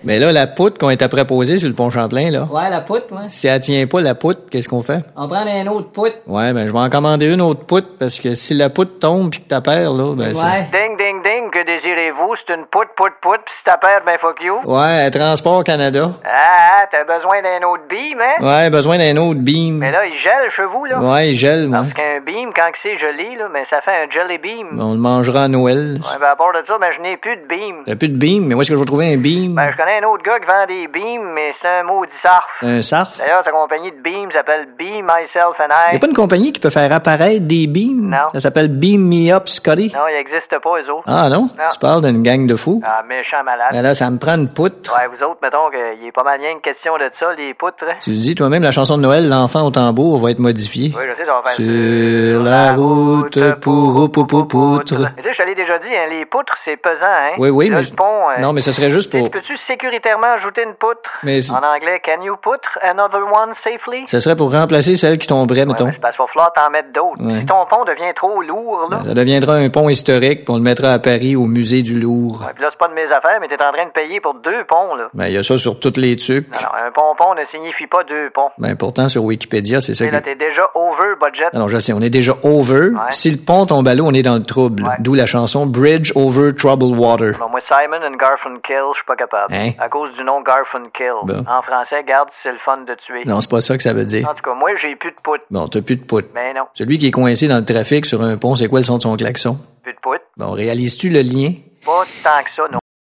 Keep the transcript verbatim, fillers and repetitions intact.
Mais là, la poutre qu'on est après poser sur le pont Champlain, là. Ouais, la poutre, ouais. Si elle tient pas, la poutre, qu'est-ce qu'on fait? On prend un autre poutre. Ouais, ben, je vais en commander une autre poutre, parce que si la poutre tombe pis que t'as perds, là, ben, Ouais. Ding, ding, ding, que désirez-vous? C'est une poutre, poutre, poutre, pis si t'as peur, ben fuck you. c'est... Ouais, Transport Canada. Ah, ah, t'as besoin d'un autre beam, hein? Ouais, besoin d'un autre beam. Mais là, il gèle chez vous, là. Ouais, il gèle, moi. Parce qu'un beam, quand c'est gelé, là, ben ça fait un jelly beam. On le mangera à Noël. Ouais, ben à part de ça, ben je n'ai plus de beam. T'as plus de beam, mais où est-ce que je vais trouver un beam? Ben je connais un autre gars qui vend des beams, mais c'est un maudit sarf. Un sarf? D'ailleurs, sa compagnie de beams s'appelle Beam Myself and I. Y'a pas une compagnie qui peut faire apparaître des beams? Non. Ça s'appelle Beam Me Up Scotty? Non, il existe pas, eux autres. Ah non? Non. Tu parles d'une gang de fous? Ah, méchant malade. Ben là, ça me prend une poutre. Ouais, vous autres, mettons qu'il est pas mal rien une question de ça, les poutres. hein. Tu dis toi-même, la chanson de Noël, L'enfant au tambour, va être modifiée. Oui, je sais, ça va faire... Sur la route pour pour poutre. Mais tu sais, je te l'ai déjà dit, hein, les poutres, c'est pesant, hein. Oui, oui, Là, mais... le pont... euh, Non, mais ce serait juste tu sais, pour... Peux-tu sécuritairement ajouter une poutre? Mais c'est- En anglais, can you put another one safely? Ce serait pour remplacer celle qui tomberait, Ouais, mettons. mais c'est parce qu'il va falloir t'en mettre d'autres. Ouais. Si ton pont devient trop lourd, là... Ça deviendra un pont historique, puis on le mettra à Paris, au musée du Louvre. Ouais, puis là, c'est pas de mes affaires, mais t'es en train de payer pour deux ponts, là. Ben, il y a ça sur toutes les tuques. Non, non, un pompon ne signifie pas deux ponts. Ben, pourtant, sur Wikipédia, c'est ça Et là, que... t'es déjà over budget. Alors, je sais, on est déjà over. Ouais. Si le pont tombe à l'eau, on est dans le trouble. Ouais. D'où la chanson Bridge Over Troubled Water. Non, moi, Simon and Garfunkel, je suis pas capable. Hein? À cause du nom Garfunkel. Bon. En français, garde, c'est le fun de tuer. Non, c'est pas ça que ça veut dire. En tout cas, moi, j'ai plus de poutre. Bon, t'as plus de poutre. Mais non, Celui qui est coincé dans le trafic sur un pont, c'est quoi le son de son klaxon? plus de poutre. Bon, réalises-tu le lien? Pas tant que ça, non.